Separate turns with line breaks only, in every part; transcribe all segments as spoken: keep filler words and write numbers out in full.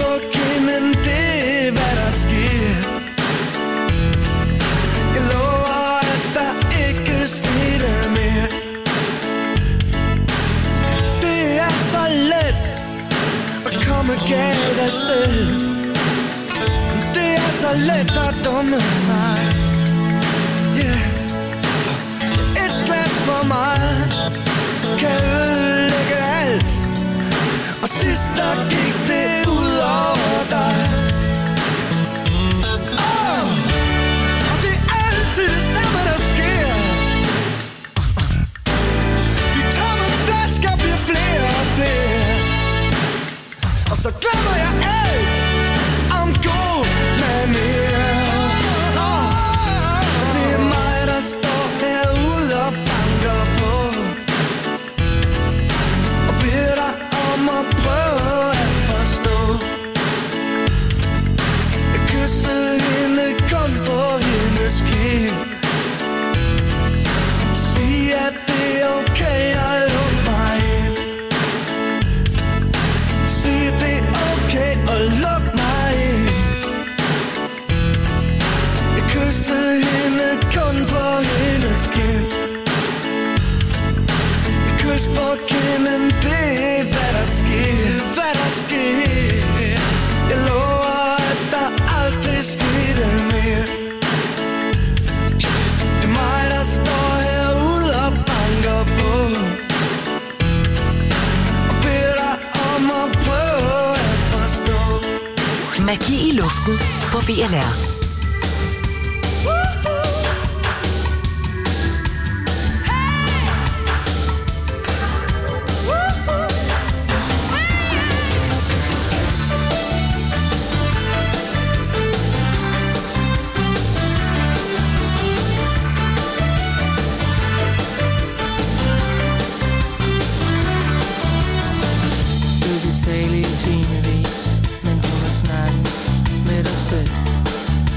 på kinden, det er hvad der sker. Jeg lover, at der ikke sker mere. Det er så let at komme galt afsted. Det er så let at dumme sig. Yeah. Et glas for meget kan ødelægge alt. Og sidst der gik det ud over dig. Oh, og det er altid det samme der sker. De tomme flasker bliver flere og flere. Og så glemmer jeg alt om god manier. Oh, det er mig der står herude og banker på og beder dig om at prøve at forstå. Jeg kyssede hende kun på hendes kind. Sig at det er okay at lukke mig ind. Sig at det er okay at lukke mig ind. Jeg kyssede hende kun på hendes kind. Et kys på kinden, det er hvad der sker. Hvad der sker. Jeg lover, at der aldrig skete mere. Det er mig, der står herude og banker på og beder dig om at prøve at forstå.
Magi i luften på B L R.
Tale i timevis, men du må snakke med dig selv.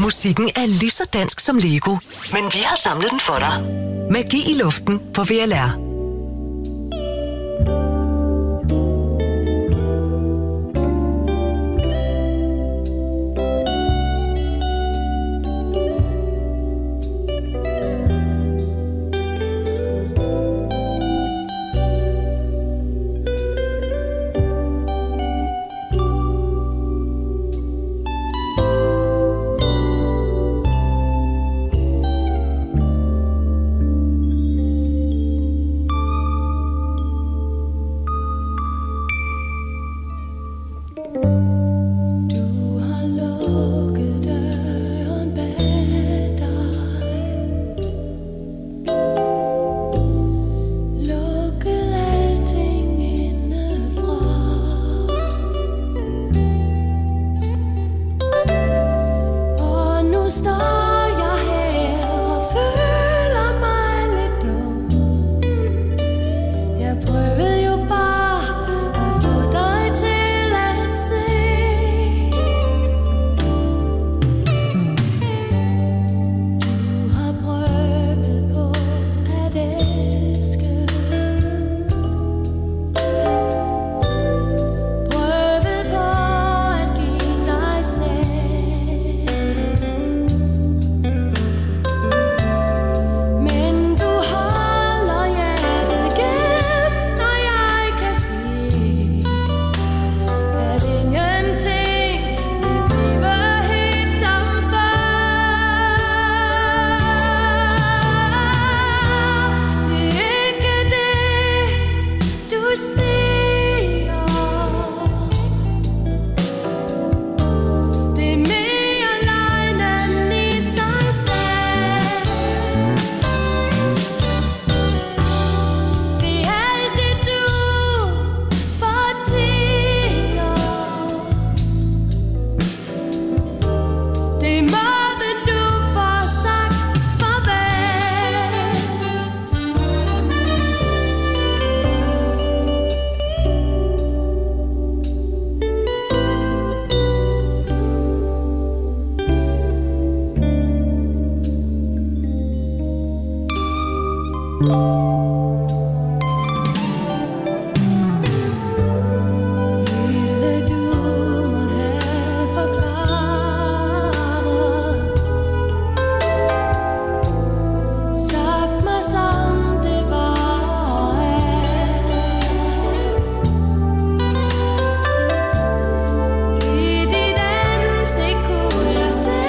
Musikken er lige så dansk som Lego, men vi har samlet den for dig. Magi i luften på V L R.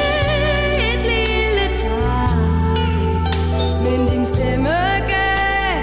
Stemme gav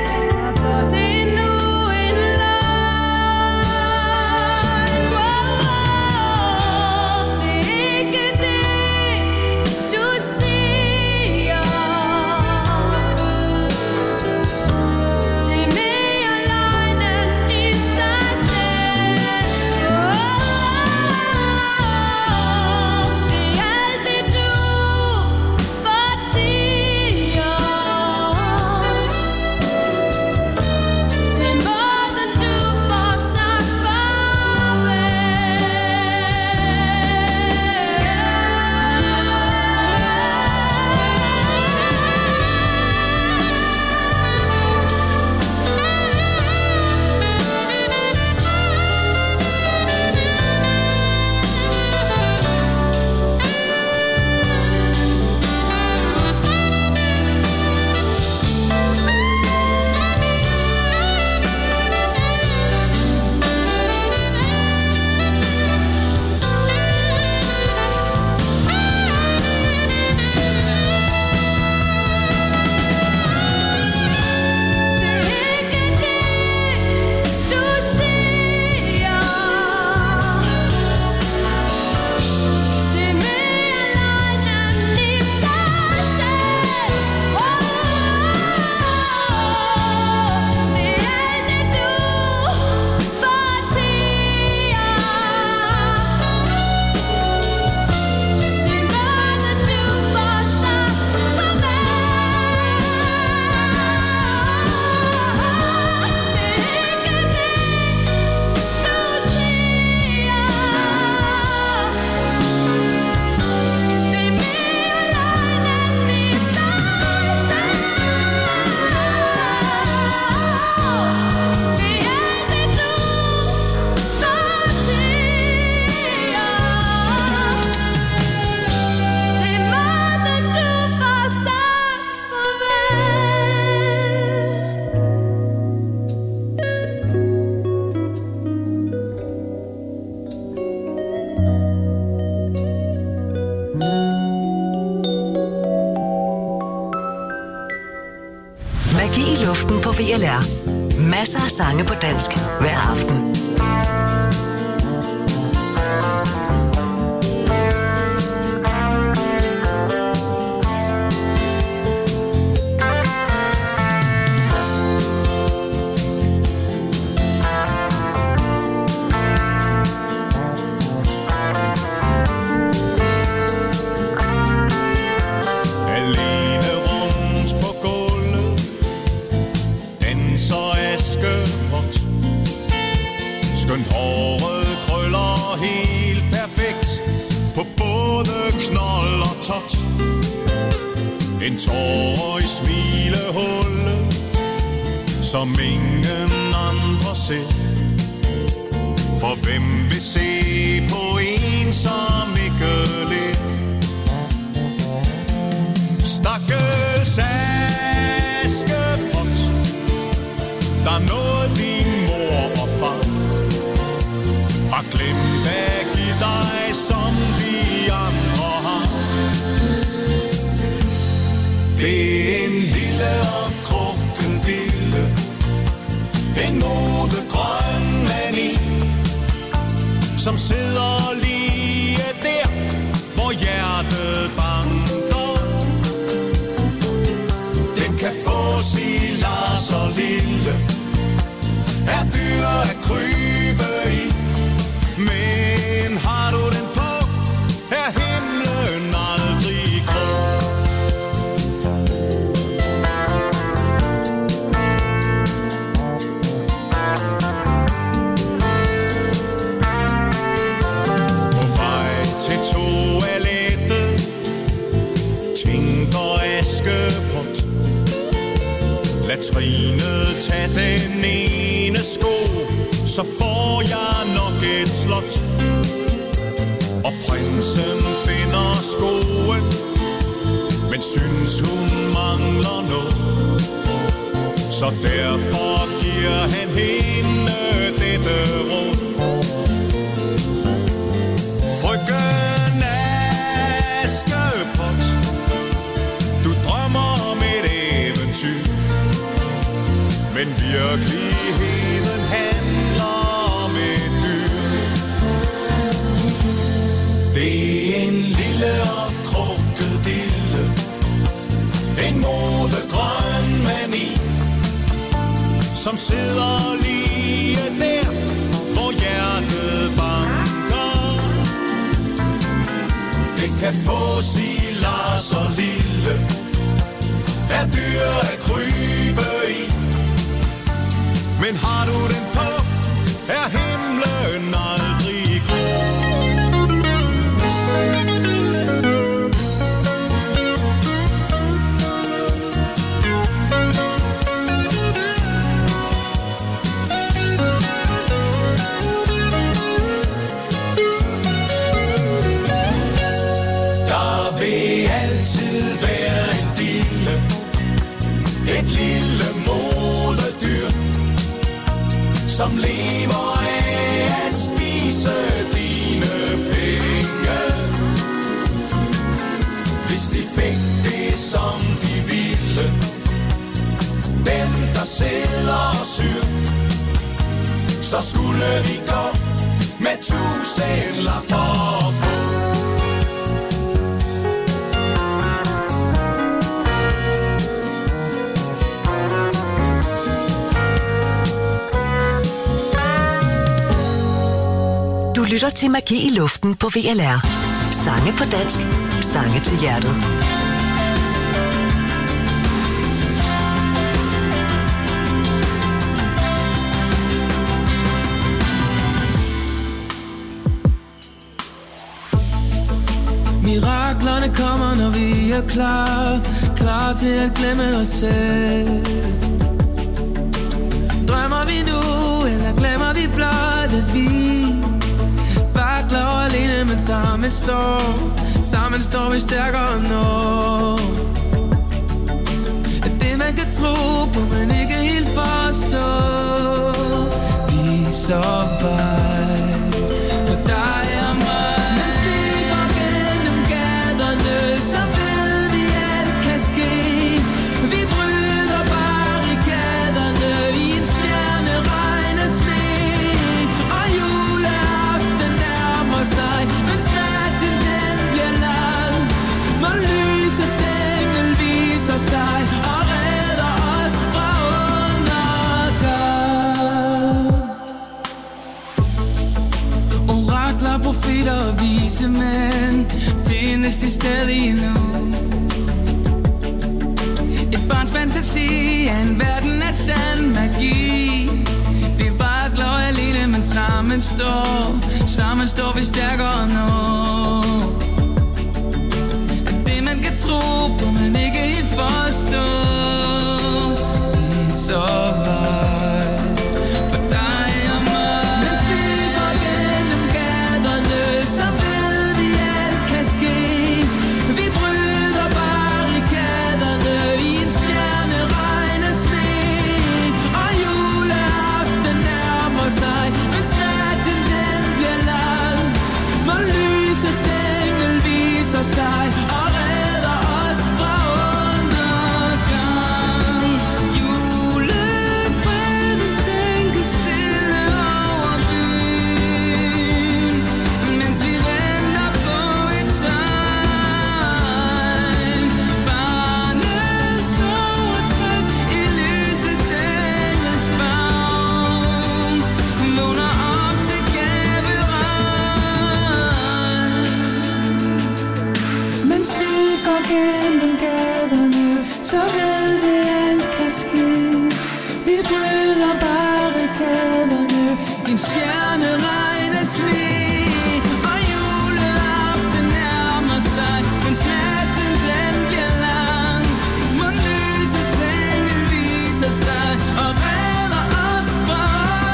V L R. Masser af sange på dansk hver aften.
Skønt håret krøller helt perfekt på både knold og tot. En tår i smilehullet, som ingen andre ser. For hvem vil se på en, som ikke ler? Stakkels Askepot, der nåede din mor og far, har glemt at give dig, som de andre har. Det er en lille og krokodille, en modegrøn mani, som sidder lige der, hvor hjertet banker. Den kan få sig Lars og lille, er dyr at krybe i. Men har du den på, er himlen aldrig grå. På vej til toilettet tænker Askepot, lad Trine tage den ene sko, så får jeg nok et slot. Og prinsen finder skoen, men synes hun mangler noget. Så derfor giver han hende dette råd. Frøken Askepot, du drømmer om et eventyr, men virkeligheden handler om et dyr. Det er en lille og krokodille, en modegrøn mani, som sidder lige der, hvor hjertet banker. Det kan få sig Lars og lille, er dyr at krybe i. Men har du den på, er himlen aldrig grå. Der vil altid være en dille, et lille modedyr, som lever af at spise dine penge. Hvis de fik det, som de ville, dem der sidder og syr, så skulle vi gå med tusind lapper på.
Du lytter til Magi i luften på V L R. Sange på dansk, sange til hjertet.
Miraklerne kommer, når vi er klar, klar til at glemme os selv. Drømmer vi nu, eller glemmer vi blot, at vi vakler alene, men sammen står, sammen står vi stærkere når. At det man kan tro på, men ikke helt forstå, viser vej for dig og mig. Mens vi går gennem gaderne, så ved vi alt kan ske. Vi bryder barrikaderne vise, men findes de stadig endnu? Et barns fantasi er en verden af sand magi. Vi vakler alene, men sammen står, sammen står vi stærkere nu. Det man kan tro på, men ikke helt forstå. Vis og vej for dig og mig. Mens vi går gennem gaderne, så ved vi alt kan ske. Vi bryder barrikaderne i en stjerneregn af sne. Og juleaften nærmer sig, mens natten den bliver lang. Må lysets engel viser sig og redder os fra undergang. Julefreden tænker stille over byen, mens vi venter på et tegn. Barnet sover trygt i lysets engels favn, vågner op til gaveregn. Mens vi går gennem gaderne, så ved vi alt kan ske. Vi bryder barrikaderne i en stjerneregn af sne. Og juleaften nærmer sig, mens natten den bliver lang. Må lysets engel viser sig og redder os fra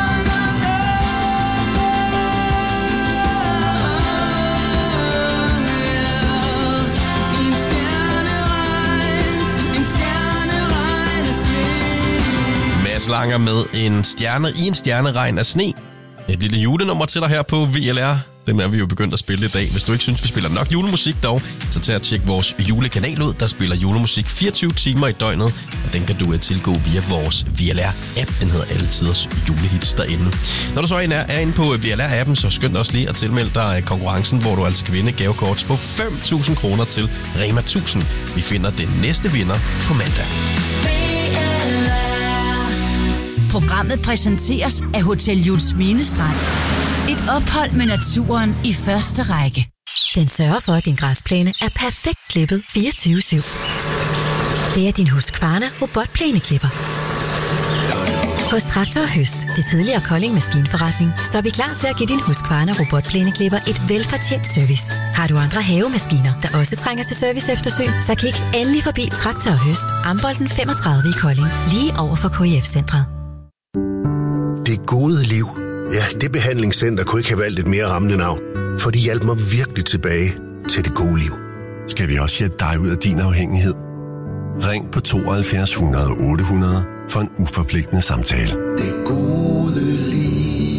undergang. I en stjerneregn, en stjerneregn af sne.
Mads Langer med en stjerne i en stjerneregn af sne. Et lille julenummer til dig her på V L R. Den er vi jo begyndt at spille i dag. Hvis du ikke synes, vi spiller nok julemusik dog, så tag og tjek vores julekanal ud. Der spiller julemusik fireogtyve timer i døgnet, og den kan du tilgå via vores V L R-app. Den hedder Alle Tiders Julehits derinde. Når du så er inde på V L R-appen, så skynd dig også lige at tilmelde dig konkurrencen, hvor du altså kan vinde gavekort på fem tusind kroner til Rema tusind. Vi finder den næste vinder på mandag.
Programmet præsenteres af Hotel Jules Minestrand. Et ophold med naturen i første række.
Den sørger for, at din græsplæne er perfekt klippet fireogtyve syv. Det er din Husqvarna robotplæneklipper. Hos Traktor og Høst, det tidligere Kolding Maskinforretning, står vi klar til at give din Husqvarna robotplæneklipper et velfortjent service. Har du andre havemaskiner, der også trænger til service eftersyn, så kig endelig forbi Traktor og Høst, Ambolten femogtredive i Kolding, lige over for K I F-centret.
Det gode liv. Ja, det behandlingscenter kunne ikke have valgt et mere rammende navn, for de hjalp mig virkelig tilbage til det gode liv.
Skal vi også hjælpe dig ud af din afhængighed? Ring på tooghalvfjerds hundrede otte hundrede for en uforpligtende samtale.
Det gode liv.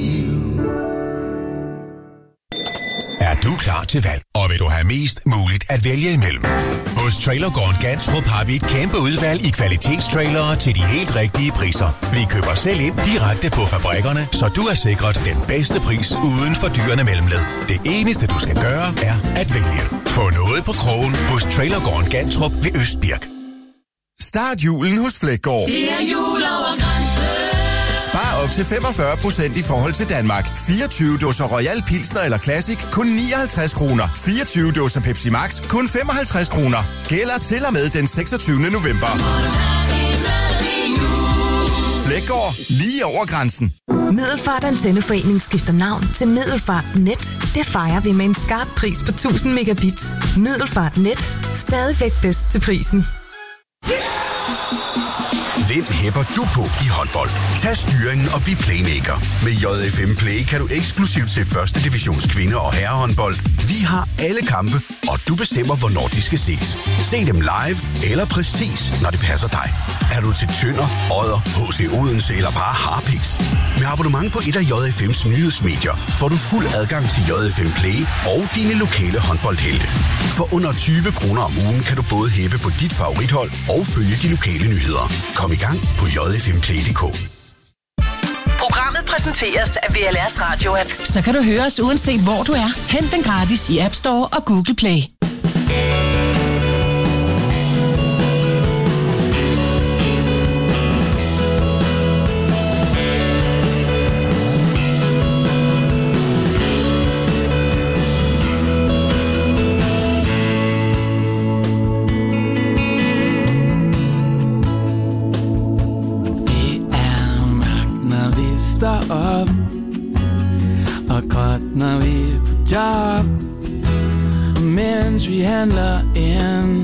Er du klar til valg, og vil du have mest muligt at vælge imellem? Hos Trailergården Gantrup har vi et kæmpe udvalg i kvalitetstrailere til de helt rigtige priser. Vi køber selv ind direkte på fabrikkerne, så du er sikret den bedste pris uden for dyrene mellemled. Det eneste du skal gøre er at vælge. Få noget på krogen hos Trailergården Gantrup ved Østbirk.
Start julen hos Flækgaard.
Det er jul over grænsen.
Spar op til femogfyrre procent i forhold til Danmark. fireogtyve dåser Royal Pilsner eller Classic kun nioghalvtreds kroner. fireogtyve dåser Pepsi Max kun femoghalvtreds kroner. Gælder til og med den seksogtyvende november. Flækgaard, lige over grænsen.
Middelfart Antenneforening skifter navn til Middelfart Net. Det fejrer vi med en skarp pris på tusind megabit. Middelfart Net. Stadigvæk bedst til prisen.
Hvem hæpper du på i håndbold? Tag styringen og bliv playmaker. Med J F M Play kan du eksklusivt se første divisions kvinde- og herrehåndbold. Vi har alle kampe, og du bestemmer, hvornår de skal ses. Se dem live eller præcis, når det passer dig. Er du til Tønder, Odder, H C Odense eller bare Harpiks? Med abonnement på et af J F M's nyhedsmedier får du fuld adgang til J F M Play og dine lokale håndboldhelte. For under tyve kroner om ugen kan du både hæppe på dit favorithold og følge de lokale nyheder. Kom i gang på j f m play punktum d k.
Programmet præsenteres af V L R's radio-app.
Så kan du høre os uanset hvor du er. Hent den gratis i App Store og Google Play.
når vi er på job, mens vi handler ind,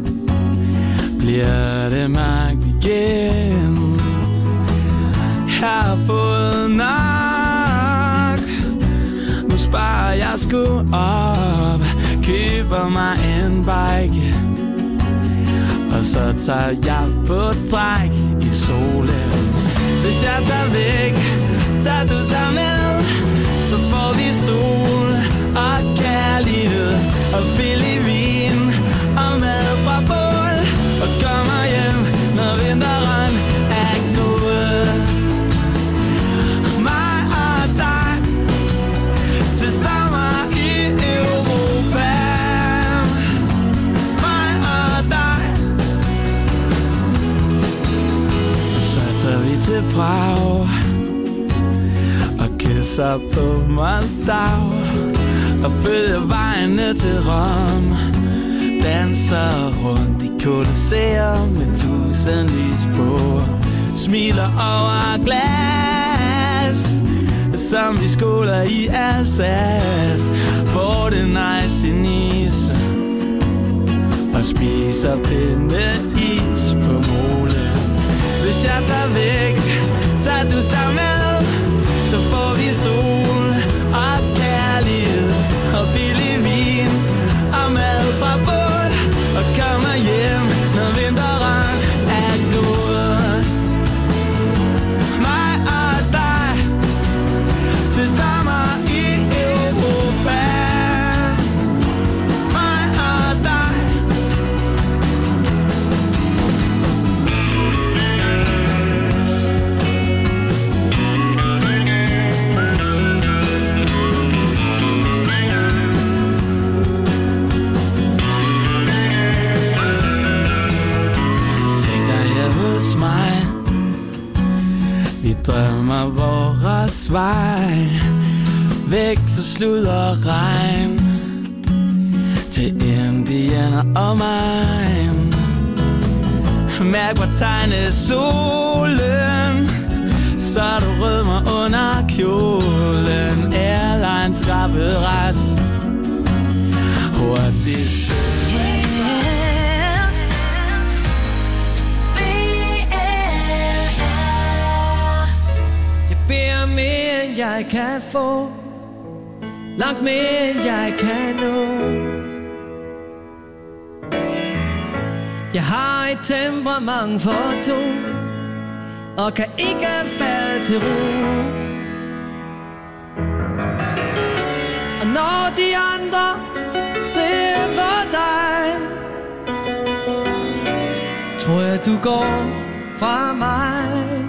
bliver det magt igen. Jeg har fået nok, nu sparer jeg sgu op, køber mig en bike, og så tager jeg på træk i solen. Hvis jeg tager væk, tager du så med, så får vi sol og kærlighed og billig vin og mad fra bål, og kommer hjem, når vinteren er gået. Mig og dig til sommer i Europa. Mig og dig. Så tager vi til Prag og kysser på Moldau og følger vejen ned til Rom. Danser rundt i Colosseum med tusindvis på, smiler over glas, som vi skoler i Alsace. Får det nice i Nice og spiser pindeis på molen. Hvis jeg tager væk, tager du så med, så får vi sol og kærlighed og billig vin og mad fra bål, og kommer hjem, når vinteren er gået. Mig og dig til sommer i Europa. Mig og dig. Vi drømmer vores vej væk fra slud og regn til Indianer og mine. Mærk hvor tegner solen, så du rødmer under kjolen. Airlines skrabet rest hurtigst. Mere end jeg kan få, langt mere end jeg kan nå. Jeg har et temperament for to, og kan ikke falde til ro. Og når de andre ser på dig, tror jeg du går fra mig.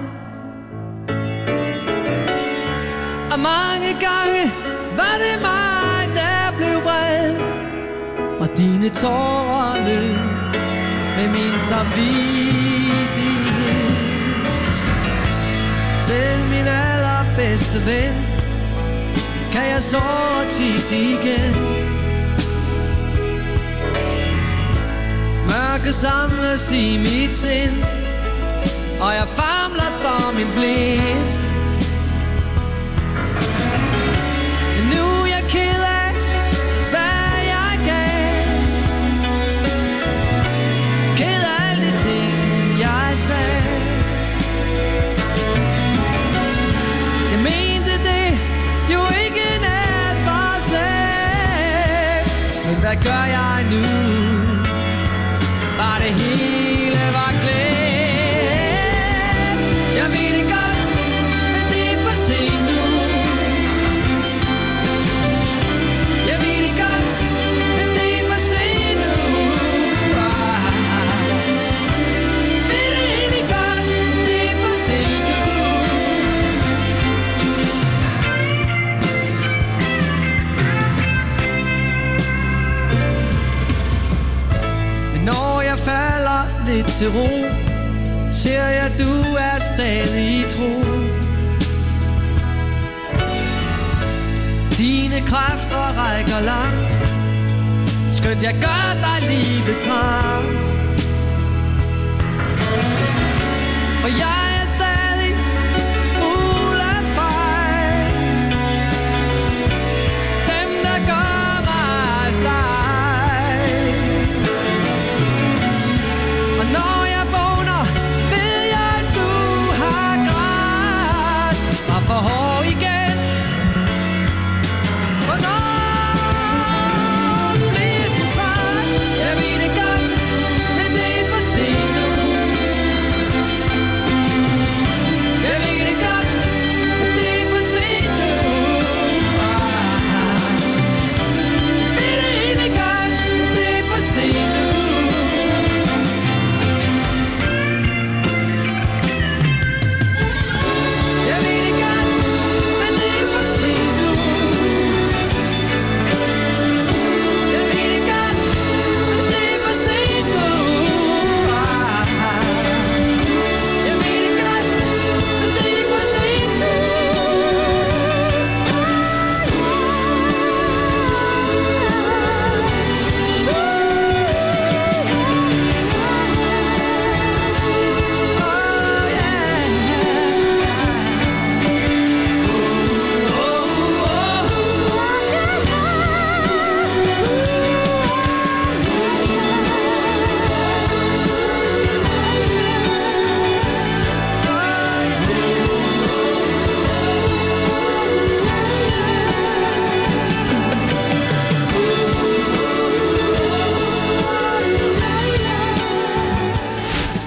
Og mange gange var det mig, der blev vred, og dine tårer løb med min samvittighed. Selv min allerbedste ven kan jeg såre tit igen. Mørke samles i mit sind, og jeg famler som en blind. Hvad gør jeg nu? Var det hele var glemt? Jeg ved det godt, men det er for sent nu. Jeg ved det godt, men det er for sent nu. Ved det egentlig godt, det er for sent nu. Når jeg falder lidt til ro, ser jeg, du er stadig tro. Dine kræfter rækker langt, skønt jeg gør dig livet trangt. For jeg er stadig fuld af fejl,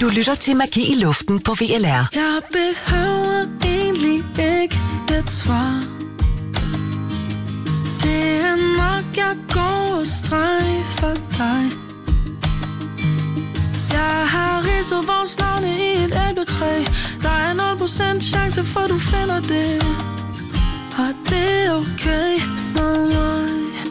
Du lytter til Magi i Luften på V L R.
Jeg behøver egentlig ikke et svar. Det er nok, jeg går og strejfer dig. Jeg har ridset vores navne i et æbletræ. Der er nul procent chance for, du finder det. Og det er okay med mig.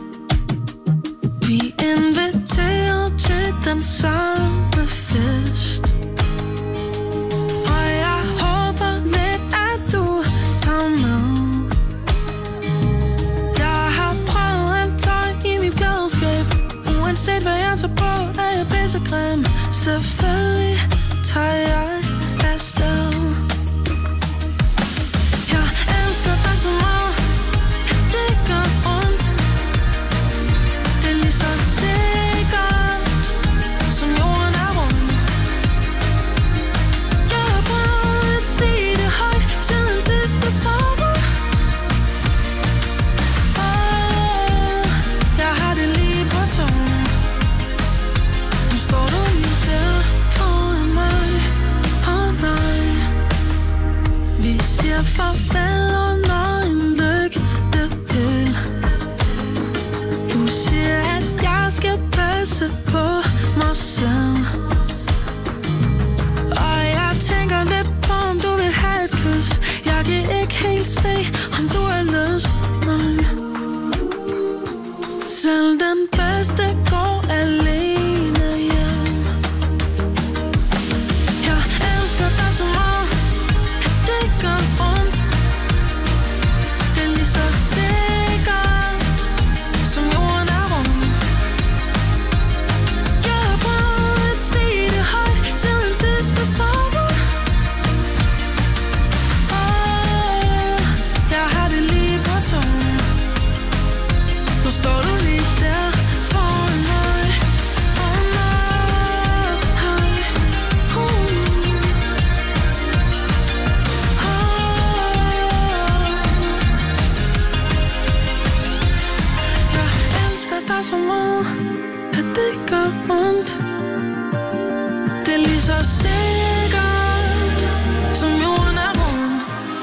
Vi er inviteret til den samme fest. Og jeg håber lidt, at du tager med. Jeg har prøvet alt tøj i mit klædeskab. Uanset hvad jeg tager på, er jeg pissegrim. Selvfølgelig tager jeg afsted. Jeg elsker dig så meget, at det gør ondt. Det er lige så sikkert, som jorden er rund. Jeg har prøvet at sige det højt siden sidste sommer. Åh, jeg har det lige på tungen. Nu står du lige der foran mig. Åh oh, nej. Vi siger farvel under en lygtepæl. Du siger, at jeg skal passe på mig selv. Og jeg tænker lidt på, om du vil have et kys. Jeg kan ikke helt se, om du har lyst. Nej. Selv den bedste går alene hjem. Jeg elsker dig så meget, at det gør ondt. Det er lige så sikkert, som jorden er rund. Jeg har prøvet at sige det højt siden sidste sommer. Åh, jeg har det lige på tungen. Nu står du lige der foran mig. Åh nej, uh. Jeg elsker dig så meget, at det gør ondt. Det er lige så sikkert, som jorden er rund.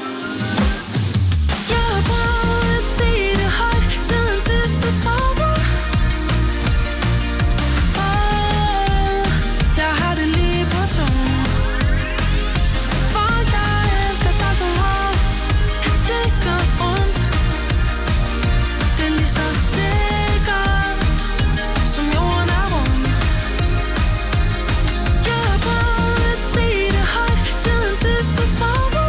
Jeg har prøvet at sige det højt siden sidste sommer. Åh, jeg har det lige på tungen. For jeg elsker dig så meget, at det gør ondt. Det er lige så sikkert, som jorden er rund. Jeg har prøvet at sige det højt siden sidste sommer.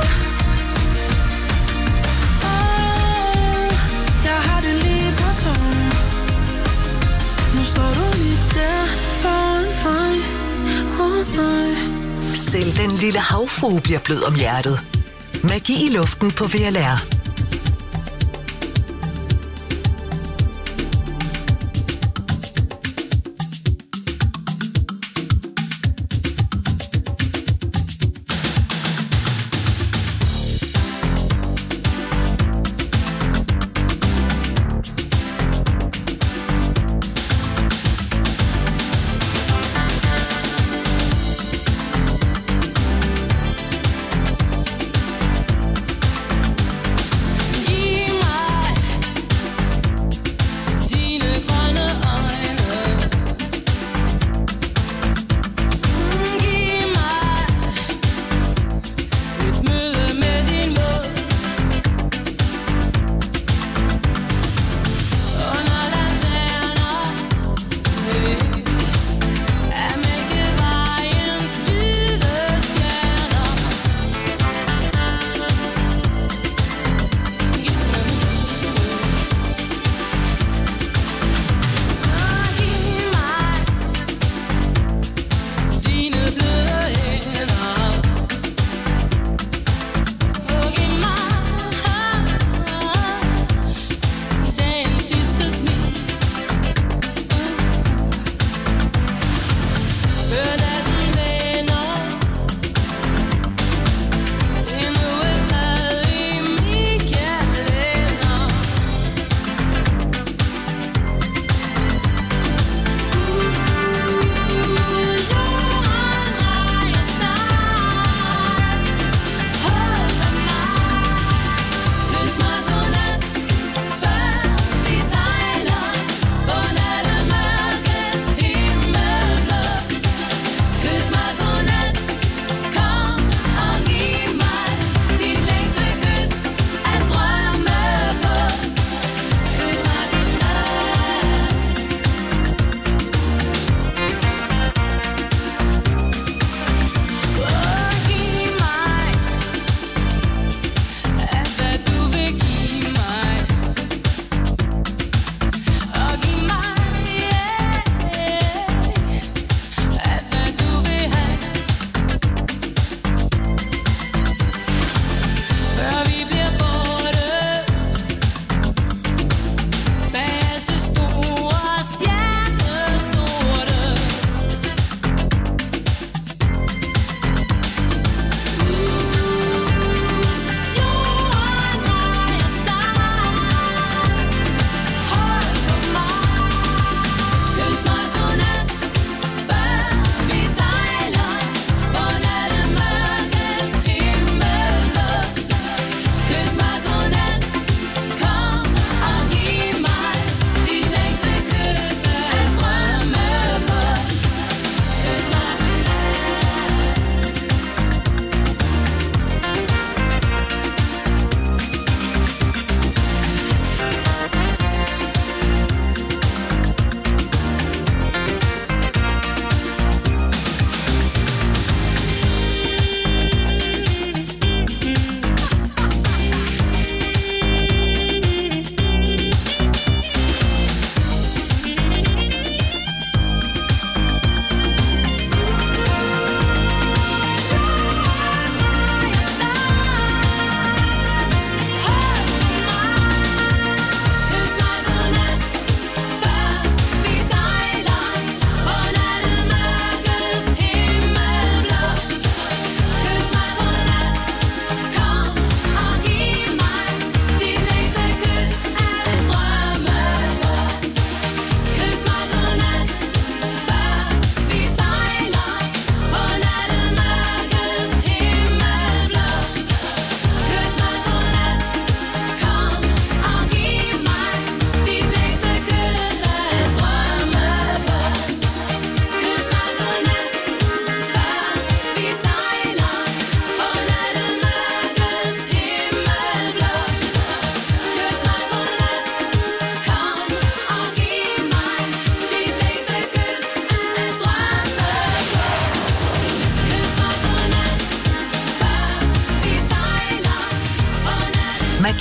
Åh, jeg har det lige på tungen. Nu står du lige der foran mig. Åh nej.
Selv den lille havfrue bliver blød om hjertet. Magi i Luften på V L R.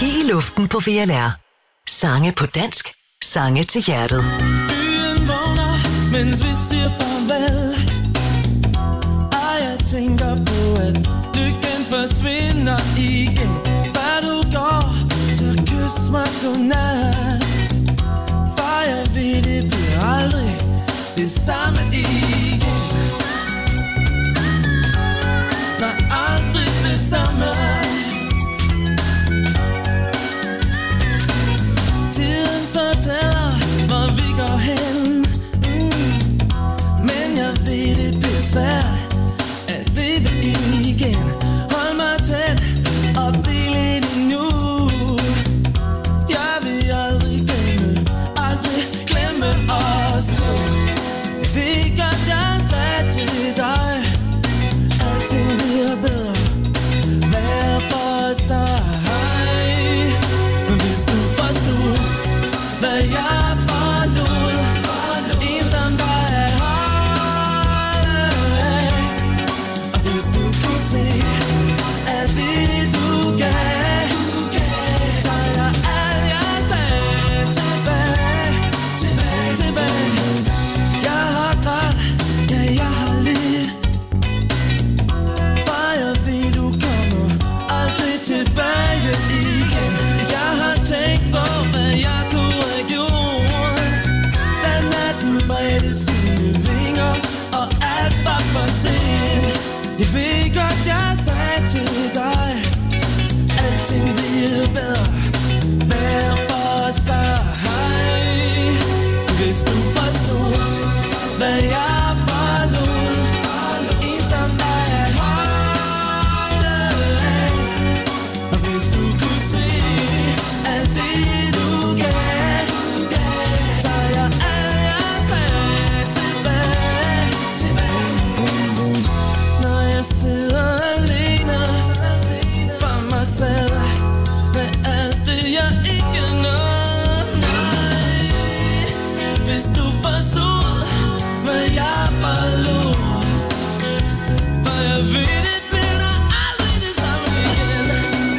Magi i luften på V L R. Sange på dansk. Sange til hjertet.
Byen vågner, mens vi siger farvel. Og jeg tænker på, at lykken forsvinder igen. Før du går, så kys mig godnat. For jeg ved, det bliver aldrig det samme igen. Nej, aldrig det samme. Tiden fortæller, hvor vi går hen. mm. Men jeg ved, det bliver svært at leve igen. Hold mig tæt og bliv lidt endnu. Jeg vil aldrig glemme, aldrig glemme os to. Det er godt, jeg sagde til dig. Alting bliver bedre hver for sig. Men hvis du forstod, hvad jeg forlod, en som dig at holde af. Og hvis du kunne se alt det du gav, tager jeg alt jeg sagde tilbage, tilbage, tilbage. Jeg har grædt, ja jeg har lidt. For jeg ved du kommer aldrig tilbage igen. Jeg har tænkt på hvad jeg kunne have gjort, da natten bredte sine vinger og alt var for sent. Jeg ved godt jeg sagde til dig, alting bliver bedre hver for sig. Hvis du forstod hvad jeg forlod, en som dig at holde af. Og hvis du kunne se alt det du gav, tager jeg alt jeg sagde tilbage, tilbage. Når jeg sidder alene for mig selv, med alt det jeg ikke nåede. Nej, hvis du forstod hvad jeg forlod, for jeg ved det bliver aldrig det samme igen.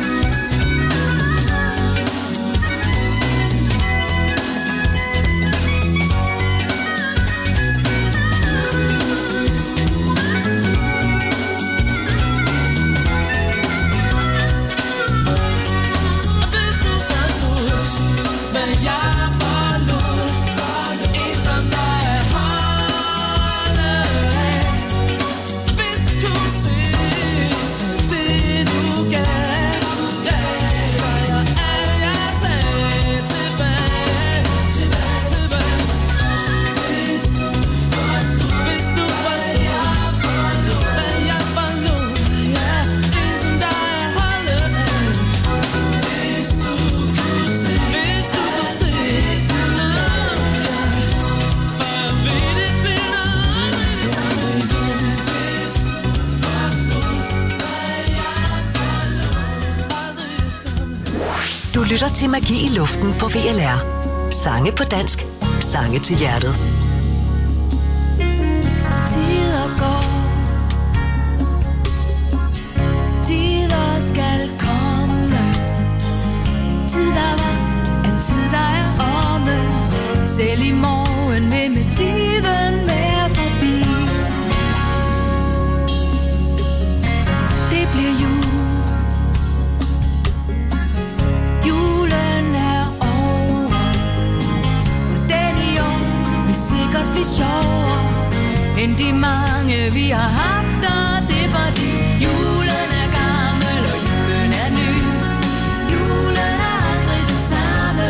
Og hvis du forstod hvad jeg forlod, en som dig at holde af. Og hvis du kunne se det du gav, tager jeg alt jeg sagde tilbage, tilbage, tilbage. Hvis du forstod, hvis du forstod hvad jeg forlod, ja, en som dig at holde af. Hvis du kunne se, hvis du kunne se, ja, for jeg ved det bliver aldrig det samme igen. Hvis du forstod hvad jeg forlod, aldrig det samme.
Du lytter til Magi i luften på V L R. Sange på dansk. Sange til hjertet.
Tider går, tider skal komme. Tid der var, en tid der er omme. Selv i morgen vil med tiden være forbi. Det bliver jul. Julen er over, og den i år vil sikkert blive sjovere end de mange vi har haft, og det er fordi julen er gammel og julen er ny. Julen er aldrig den samme.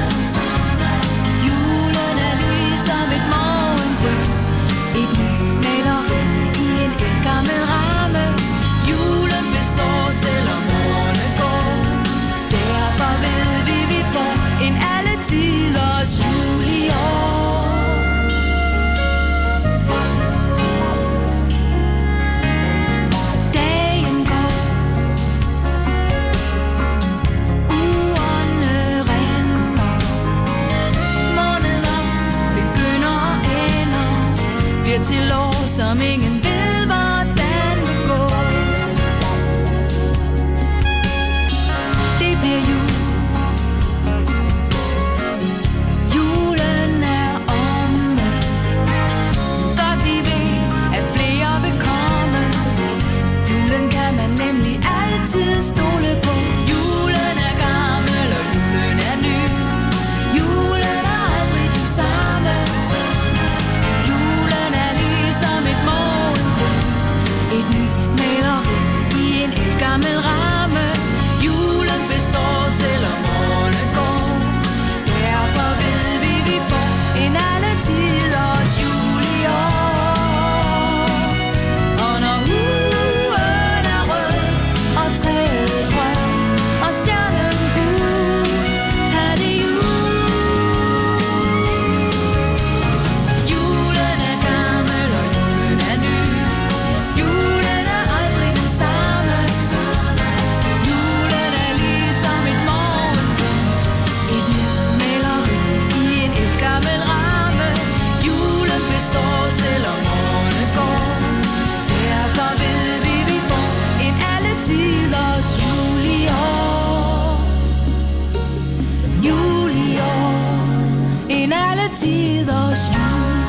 Julen er ligesom et morgengryn, et nyt maleri i en ældgammel ramme. Julen består selvom årene går, derfor ved vi vi får en alle tiders jul i år. Til år, som ingen ved, hvordan det går. Det bliver jul. miss you.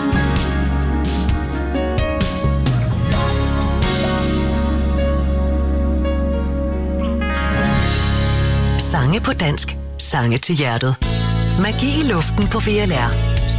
Sange på dansk. Sange til hjertet. Magi i luften på V L R.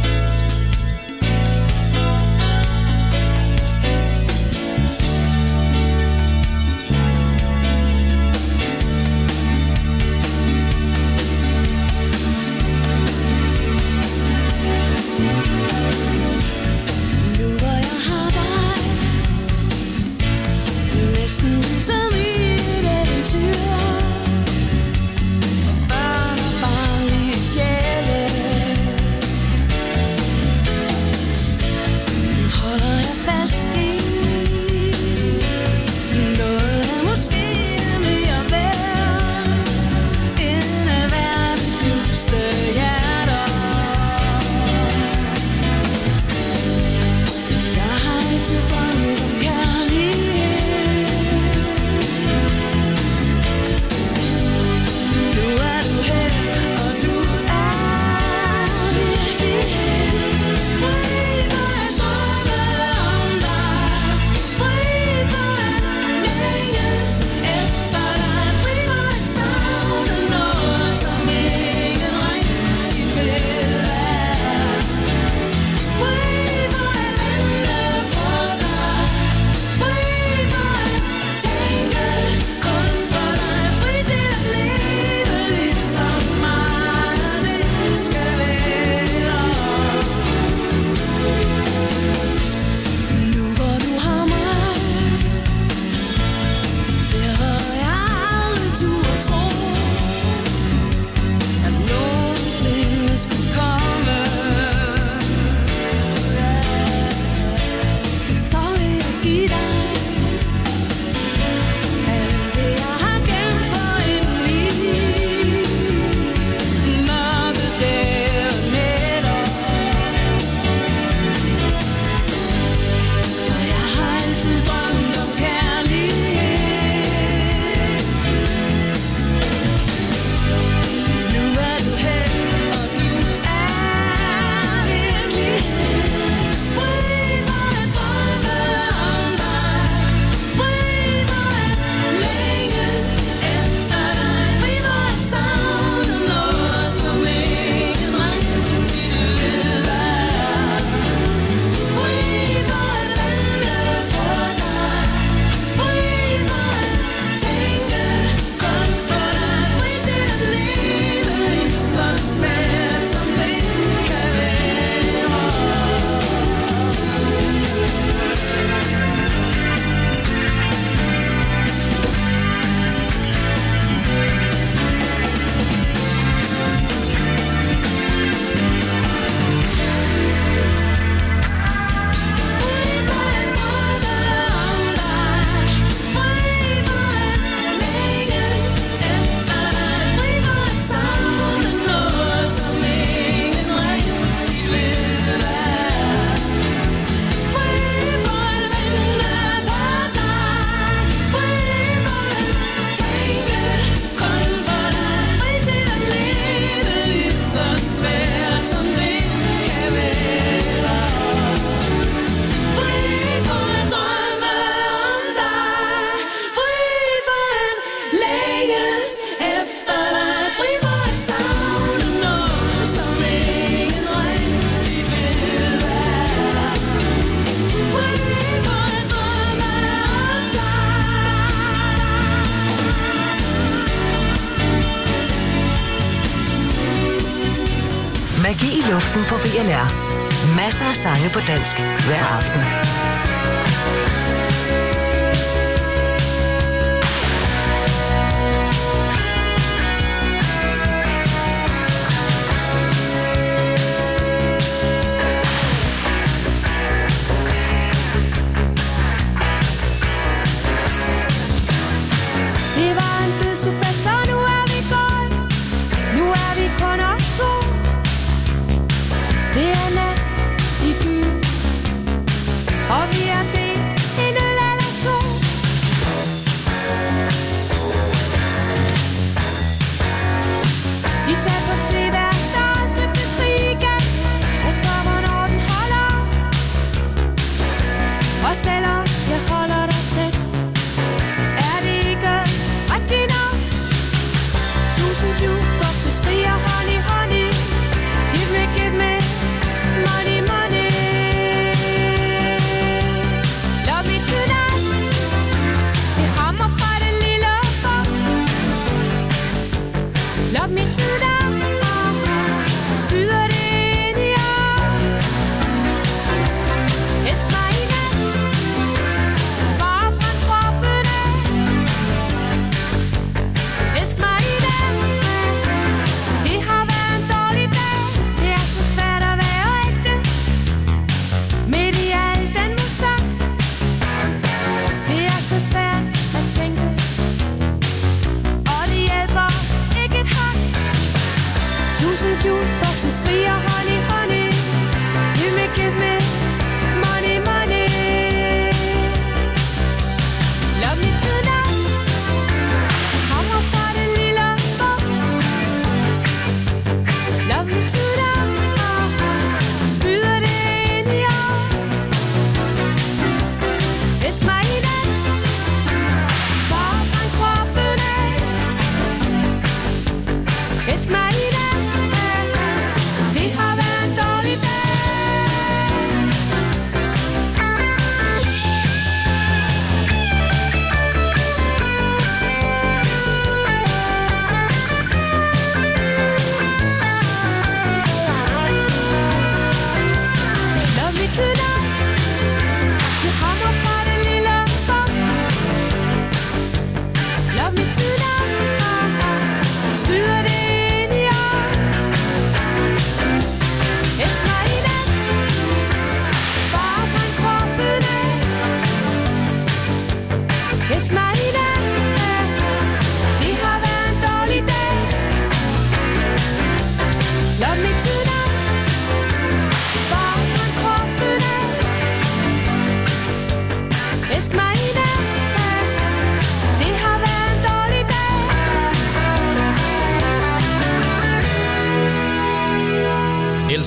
Magi i luften på V L R. Masser af sange på dansk hver aften.
Det var en dødsufest, og nu er vi gået. Nu er vi kun os to. Det er nat i byen, og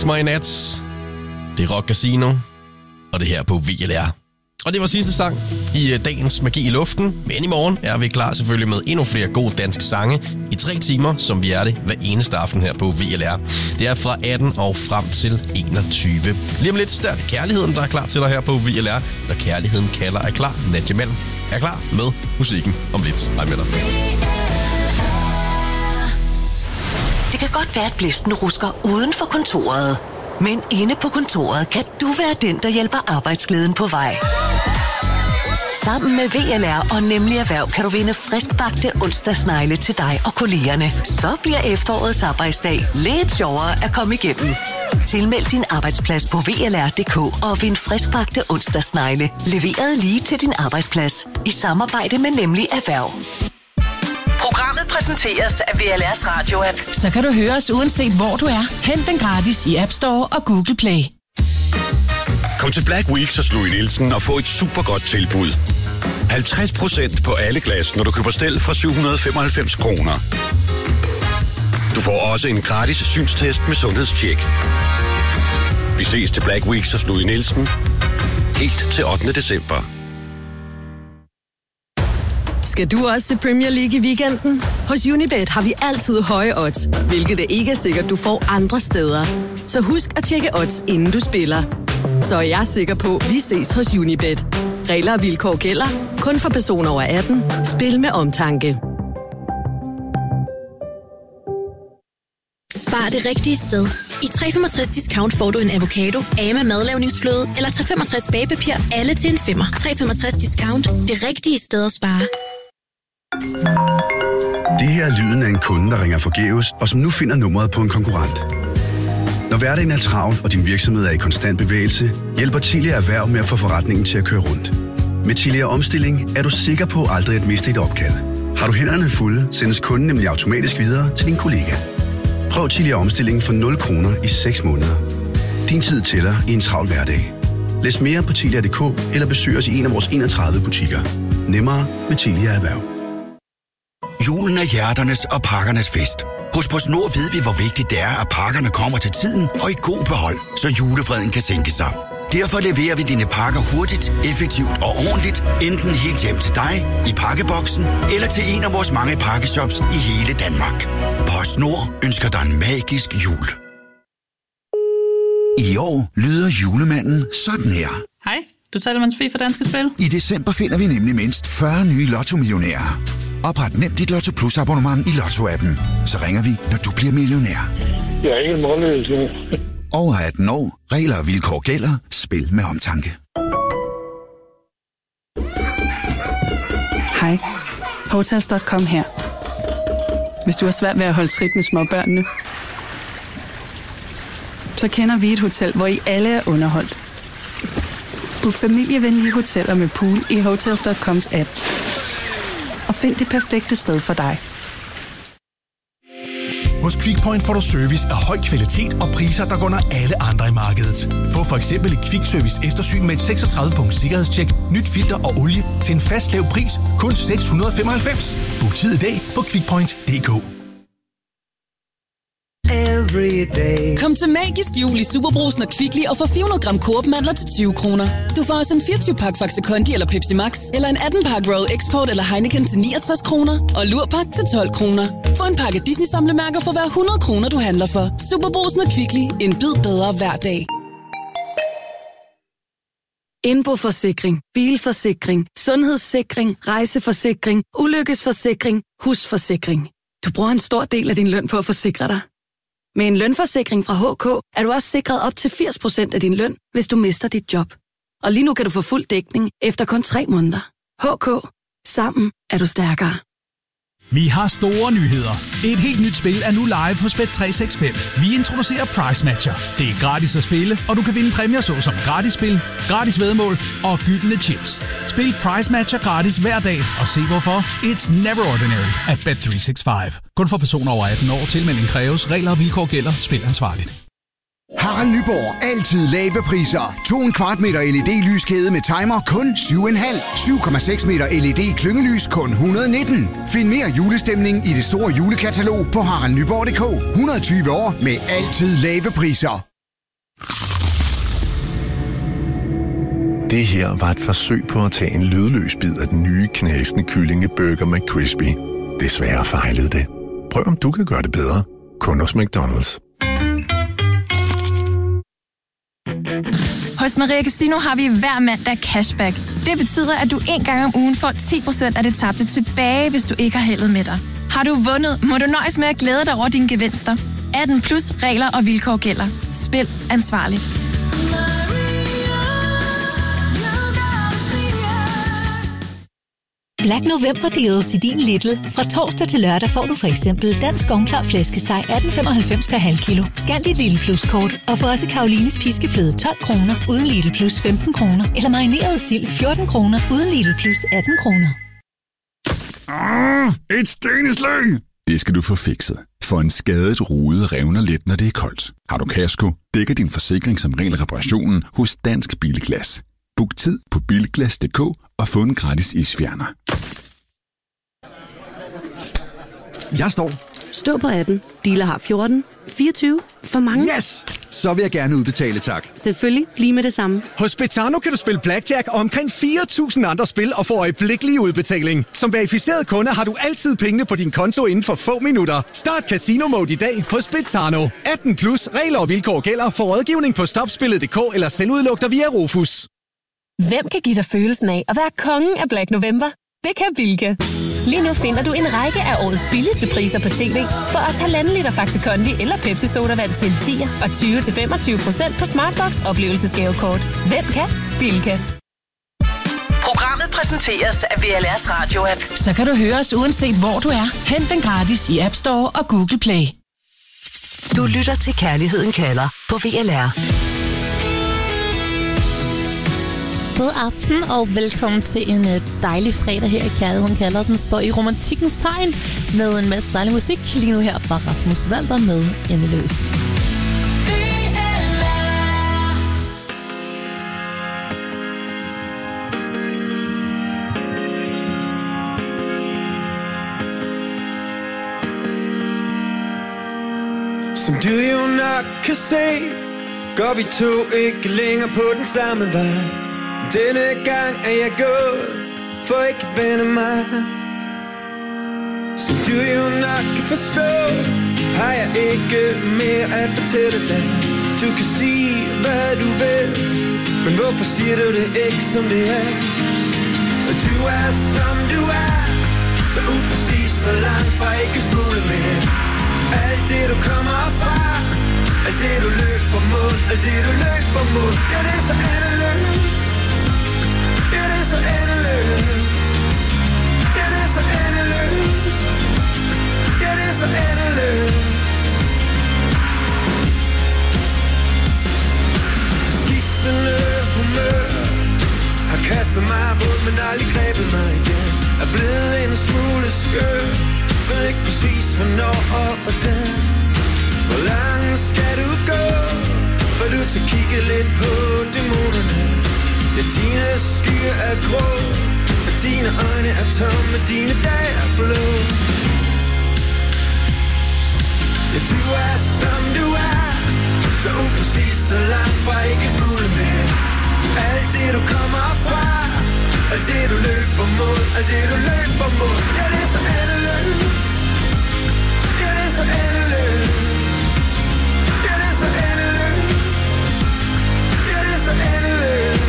mig i nat. Det er Rock Casino, og det her på V L R. Og det var sidste sang i dagens Magi i Luften. Men i morgen er vi klar selvfølgelig med endnu flere gode danske sange i tre timer, som vi er det hver eneste aften her på V L R. Det er fra atten og frem til enogtyve. Lige om lidt der er det kærligheden, der er klar til dig her på V L R. Når kærligheden kalder er klar, Nadia Malm er klar med musikken om lidt. Hej med dig.
Det kan godt være, at blæsten rusker uden for kontoret. Men inde på kontoret kan du være den, der hjælper arbejdsglæden på vej. Sammen med V L R og Nemlig Erhverv kan du vinde friskbagte onsdagsnegle til dig og kollegerne. Så bliver efterårets arbejdsdag lidt sjovere at komme igennem. Tilmeld din arbejdsplads på V L R punktum d k og vind friskbagte onsdagsnegle leveret lige til din arbejdsplads i samarbejde med Nemlig Erhverv.
Programmet præsenteres af V L R's radio-app. Så kan du høre os uanset hvor du er. Hent den gratis i App Store og Google Play.
Kom til Black Week hos Louis Nielsen og få et super godt tilbud. halvtreds procent på alle glas, når du køber stel fra syv hundrede og femoghalvfems kroner. Du får også en gratis synstest med sundhedstjek. Vi ses til Black Week hos Louis Nielsen helt til ottende december.
Skal du også se Premier League i weekenden? Hos Unibet har vi altid høje odds, hvilket er ikke sikkert, du får andre steder. Så husk at tjekke odds, inden du spiller. Så er jeg sikker på, at vi ses hos Unibet. Regler og vilkår gælder. Kun for personer over atten. Spil med omtanke.
Spar det rigtige sted. I tre komma femogtres discount får du en avocado, Ama madlavningsfløde eller tre komma femogtres bagepapir, alle til en femmer. tre komma femogtres discount. Det rigtige sted at spare.
Det her er lyden af en kunde, der ringer forgæves, og som nu finder nummeret på en konkurrent. Når hverdagen er travl, og din virksomhed er i konstant bevægelse, hjælper Telia Erhverv med at få forretningen til at køre rundt. Med Telia Omstilling er du sikker på aldrig at miste et opkald. Har du hænderne fulde, sendes kunden nemlig automatisk videre til din kollega. Prøv Telia Omstilling for nul kroner i seks måneder. Din tid tæller i en travl hverdag. Læs mere på telia punktum d k eller besøg os i en af vores enogtredive butikker. Nemmere med Telia Erhverv.
Julen er hjerternes og pakkernes fest. Hos PostNord ved vi, hvor vigtigt det er, at pakkerne kommer til tiden og i god behold, så julefreden kan sænke sig. Derfor leverer vi dine pakker hurtigt, effektivt og ordentligt, enten helt hjem til dig, i pakkeboksen, eller til en af vores mange pakkeshops i hele Danmark. PostNord ønsker dig en magisk jul.
I år lyder julemanden sådan her.
Hej, du taler med Sofie fra Danske Spil.
I december finder vi nemlig mindst fyrre nye Lotto-millionærer. Opret nemt dit Lotto Plus abonnement i Lotto-appen. Så ringer vi, når du bliver millionær.
Jeg er ikke målløs.
Over atten år. Regler og vilkår gælder. Spil med omtanke.
Hej, Hotels punktum com her. Hvis du har svært ved at holde trit med småbørnene, så kender vi et hotel, hvor I alle er underholdt. Book familievenlige hoteller med pool i Hotels punktum coms app. Og find det perfekte sted for dig.
Hos QuickPoint får du service af høj kvalitet og priser, der går under alle andre i markedet. Få for eksempel et Quick-service eftersyn med et seksogtredive punkt sikkerhedstjek, nyt filter og olie til en fast lav pris, kun seks hundrede og femoghalvfems. Book tid i dag på quickpoint punktum d k.
Kom til Magisk Jul i Superbrusen og Kvickly og få fire hundrede gram Coop-mandler til tyve kroner. Du får også en fireogtyve pakke Faxe Kondi eller Pepsi Max, eller en atten pakke Royal Export eller Heineken til niogtres kroner, og Lurpak til tolv kroner. Få en pakke Disney-samlemærker for hver hundrede kroner, du handler for. Superbrusen og Kvickly. En bid bedre hver dag. Indboforsikring, bilforsikring, sundhedssikring, rejseforsikring, ulykkesforsikring, husforsikring. Du bruger en stor del af din løn på at forsikre dig. Med en lønforsikring fra H K er du også sikret op til firs procent af din løn, hvis du mister dit job. Og lige nu kan du få fuld dækning efter kun tre måneder. H K. Sammen er du stærkere.
Vi har store nyheder. Et helt nyt spil er nu live hos Bet tre seks fem. Vi introducerer Price Matcher. Det er gratis at spille, og du kan vinde præmier såsom gratis spil, gratis væddemål og gyldne chips. Spil Price Matcher gratis hver dag, og se hvorfor. It's never ordinary at Bet tre seks fem. Kun for personer over atten år. Tilmelding kræves. Regler og vilkår gælder. Spil ansvarligt.
Harald Nyborg. Altid lave priser. To en kvart meter L E D-lyskæde med timer kun syv komma fem. syv komma seks meter L E D klyngelys kun et hundrede og nitten. Find mere julestemning i det store julekatalog på harald nyborg punktum d k. et hundrede og tyve år med altid lave priser.
Det her var et forsøg på at tage en lydløs bid af den nye knasende kyllingeburger McCrispy. Desværre fejlede det. Prøv om du kan gøre det bedre. Kun hos McDonald's.
Hos Maria Casino har vi hver mandag cashback. Det betyder, at du en gang om ugen får ti procent af det tabte tilbage, hvis du ikke har heldet med dig. Har du vundet, må du nøjes med at glæde dig over dine gevinster. atten plus regler og vilkår gælder. Spil ansvarligt.
Black November deals i din Lidl. Fra torsdag til lørdag får du for eksempel dansk ovnklar flæskesteg atten femoghalvfems per halv kilo. Scan dit Lidl Plus kort og få også Karolines piskefløde tolv kroner uden Lidl Plus femten kroner. Eller marineret sild fjorten kroner uden Lidl Plus atten kroner.
Ah, et steneslæg! Det skal du få fikset. For en skadet rude revner let, når det er koldt. Har du kasko, dækker din forsikring som regel reparationen hos Dansk Bilglas. Book tid på bilglas punktum d k og få en gratis isfjerner.
Jeg står.
Stå på atten. Dealer har fjorten. fireogtyve. For mange.
Yes! Så vil jeg gerne udbetale, tak.
Selvfølgelig. Lige med det samme.
Hos Betano kan du spille blackjack og omkring fire tusind andre spil og få øjeblikkelig udbetaling. Som verificeret kunde har du altid pengene på din konto inden for få minutter. Start Casino Mode i dag hos Betano. atten plus. Regler og vilkår gælder. For rådgivning på stopspillet punktum d k eller selvudlugter via Rufus.
Hvem kan give dig følelsen af at være kongen af Black November? Det kan Bilka. Lige nu finder du en række af årets billigste priser på tv. For os halvanden liter Faxe Kondi eller Pepsi Sodavand til en tier og tyve til femogtyve procent på Smartbox oplevelsesgavekort. Hvem kan? Bilka.
Programmet præsenteres af V L R's radio-app.
Så kan du høre os uanset hvor du er. Hent den gratis i App Store og Google Play.
Du lytter til Kærligheden kalder på V L R.
God aften og velkommen til en dejlig fredag her i Kærligheden kalder. Den står i romantikkens tegn med en masse dejlig musik. Lige nu her fra Rasmus Walter med Endeløst.
Som du jo nok kan se, går vi to ikke længere på den samme vej. Denne gang er jeg gået, for ikke at vende mig. Som du jo nok kan forstå, har jeg ikke mere at fortælle dig. Du kan sige, hvad du vil, men hvorfor siger du det ikke, som det er? Og du er, som du er, så upræcis, så langt fra ikke smule mere. Alt det, du kommer fra, alt det, du løber mod, alt det, du løber mod, ja, det er så endeløst. Ja, det er så endeløst. Ja, det er så endeløst. Ja, det er så endeløst. Det skiftende humør har kastet mig rundt, men aldrig grebet mig igen. Er blevet en smule skør, ved ikke præcis hvornår og hvordan. Hvor langt skal du gå, for du til kigge lidt på dæmonerne? Ja, dine skyer er grå, og dine øjne er tomme, dine dage er blå. Ja, du er som du er, så upræcis, så langt fra ikke smule mere. Alt det du kommer fra, alt det du løber mod, alt det du løber mod, ja, det er så endeløst. Ja, det er så endeløst. Ja, det er så endeløst. Ja, det er så endeløst.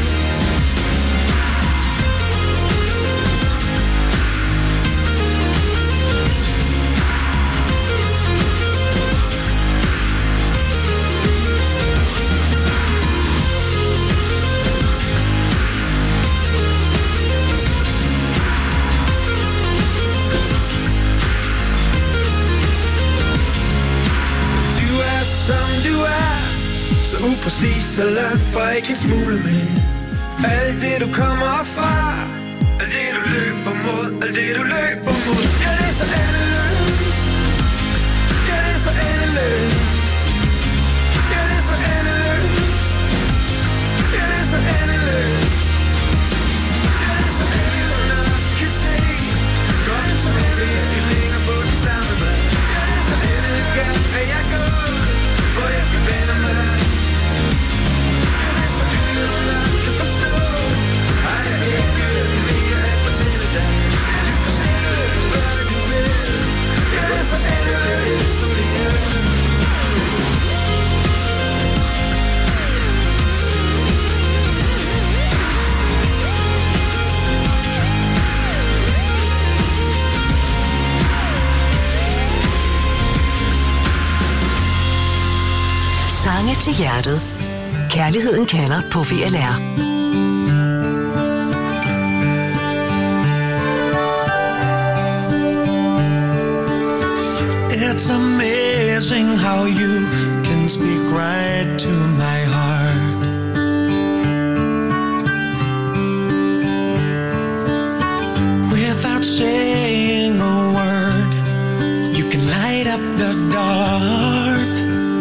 Som du er, så upræcis, så langt fra ikke en smule mere. Alt det du kommer fra, alt det du løber mod, alt det du løber mod, ja, det er så endeløst. Ja, det er så endeløst. Ja, det er så endeløst. Ja, det er så endeløst. Ja, det er så endeløst, når man kan se. Går du så ikke længere på den samme vej. Ja, det er så endeløst, at jeg går. For jeg skal vende mig.
til hjertet. Kærligheden kalder på V L R.
It's amazing how you can speak right to my heart. Without saying a word, you can light up the dark.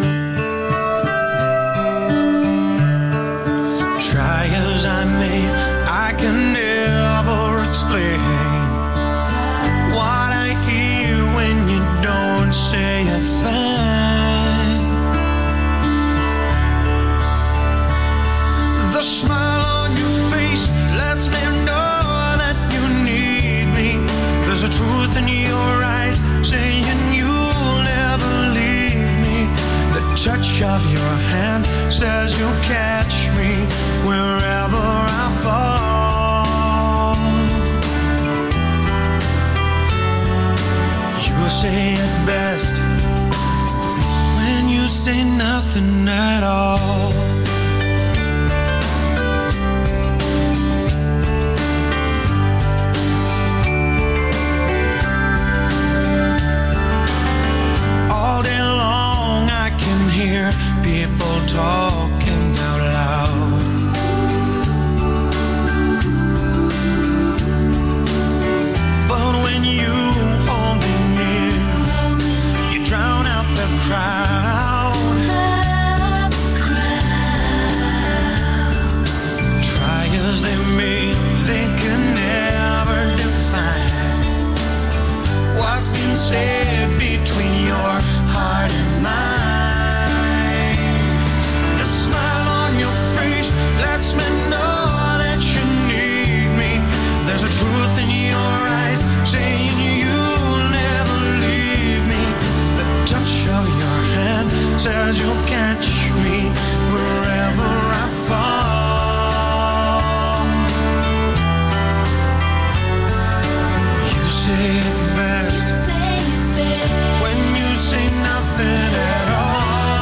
Try as I may, I can never explain what I hear when you don't say a thing. The smile on your face lets me know that you need me. There's a truth in your eyes saying you'll never leave me. The touch of your hand says you'll catch me wherever I fall. You say it best when you say nothing at all. All day long I can hear people talking out loud. But when you hold me near, you drown out the crowd. Try as they may, they can never define what's been said between your heart and mine. The smile on your face lets me know that you need me. There's a truth in your eyes saying you'll never leave me. The touch of your hand says you'll catch me wherever I fall. You say it best when you say nothing at all.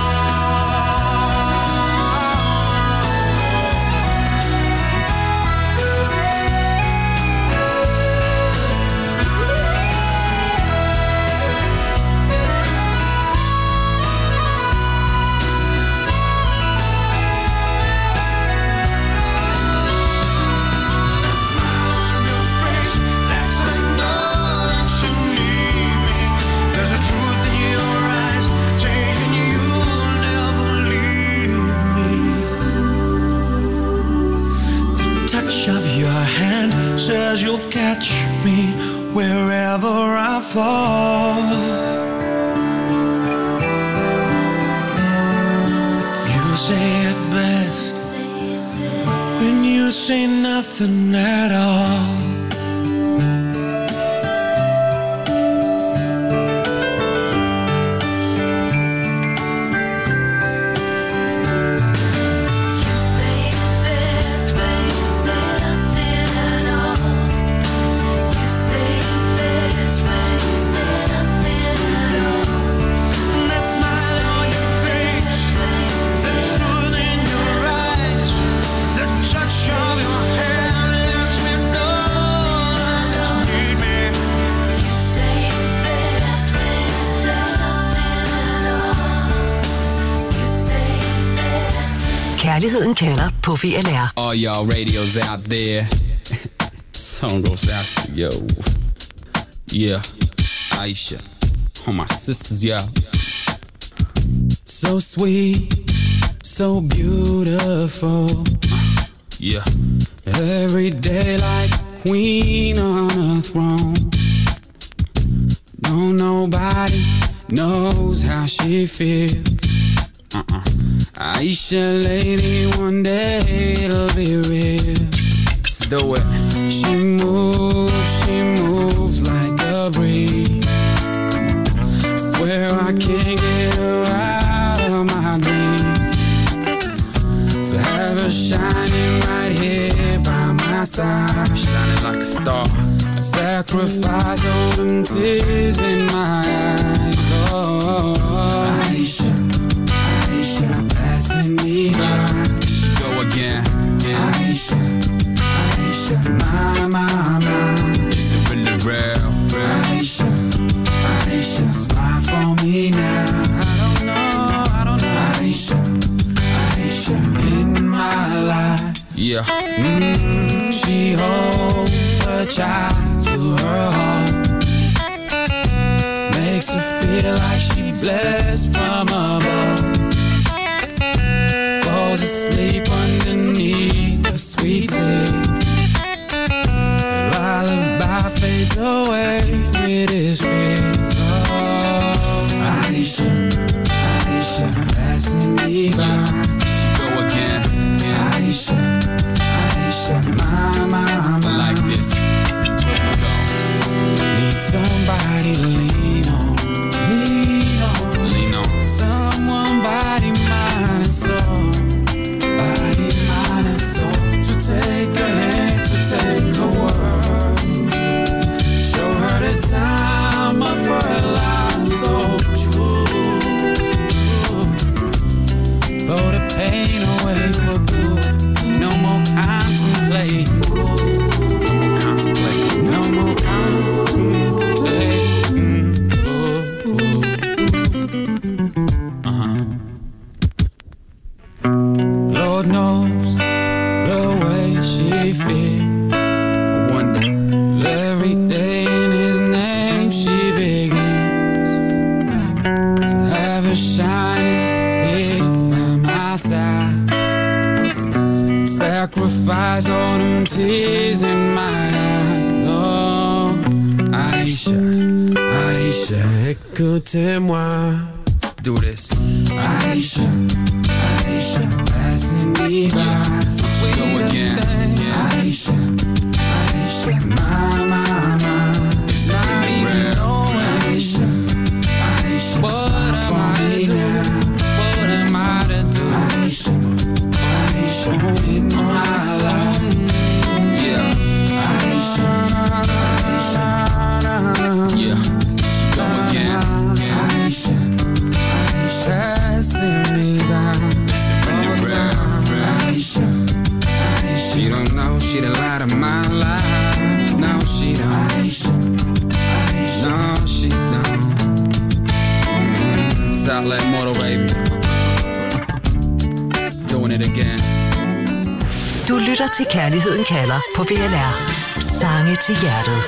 Of your hand says you'll catch me wherever I fall. You say it best when you say nothing at all.
Kærligheden kalder på V L R.
All y'all radios out there. Song goes out to yo. Yeah, Aisha. All my sisters, yeah. So sweet, so beautiful. Uh, yeah. Every day like a queen on a throne. No, nobody knows how she feels. Uh-uh. Aisha, lady, one day it'll be real. Let's do it. She moves, she moves like a breeze. I swear I can't get her out of my dreams. So have her shining right here by my side, shining like a star. I sacrifice all them tears in my eyes. Oh, Aisha, Aisha. Aisha, passing me by.
Go again. Yeah.
Aisha, Aisha, my, my, my.
Is it really real?
Aisha, Aisha, smile for me now. I don't know, I don't know. Aisha, Aisha, in my life.
Yeah.
Mm, she holds her child to her heart. Makes her feel like she blessed from above. Falls asleep underneath her sweet tea. Lullaby fades away with his fears. Oh, Aisha, Aisha, passing me by.
Go again. Yeah.
Aisha, Aisha, my, my, my.
Like this.
Need somebody to lean on, lean on,
lean on.
Someone, body, mind, and soul. Body, mind, and soul. To take a hand, to take a word. Show her the time of her life, so true. Throw the pain away for good. No more contemplate. No more contemplate. No more contemplate. Mm, ooh, ooh. Uh-huh. Lord knows the way she feels. I wonder every day in his name she begins to have her shining here by my side. Sacrifice all them tears in my eyes. Oh, Aisha, Aisha, écoutez-moi.
Let's do this.
Aisha, Aisha, passing me by.
Go again. Yeah.
Aisha, Aisha, my, my, my.
It's not even
knowing. Aisha, Aisha, what am I to do? What am I to do? Aisha, Aisha, in my life.
Yeah.
Aisha, Aisha,
yeah. Go again. Yeah.
Aisha, Aisha, passing me by. Aisha, Aisha, she don't know she the light of my life. No, she don't. Aisha, Aisha, no, she don't.
Mm. Southland Motor, baby. Doing it again.
Du lytter til Kærligheden kalder på V L R. Sange til hjertet.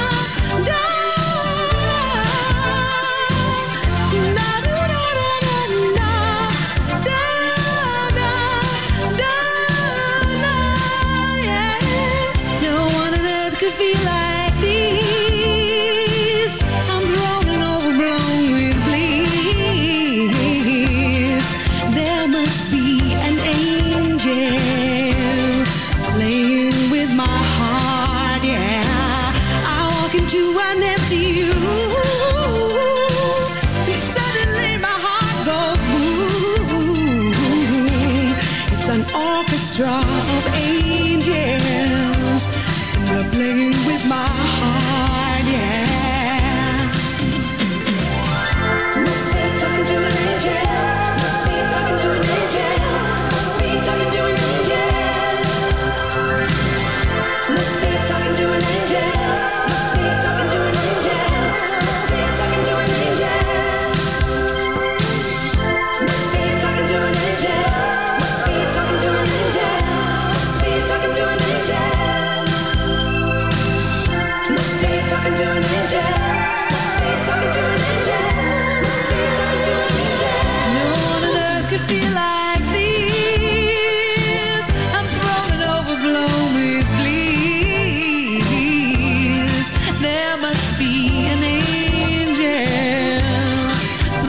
Of angels, and they're playing with my heart, yeah. Must be talking to an angel. Must be talking to an angel. Must be talking to an angel. Must be talking to an angel. Must be talking to an angel. Must be talking to an angel. Must be talking to an angel. Must be talking to an angel. Must be talking to an angel. Must be talking to an angel. Must be talking to an angel. Must be talking to an angel. No one on earth could feel like this. I'm thrown and overblown with bliss. There must be an angel.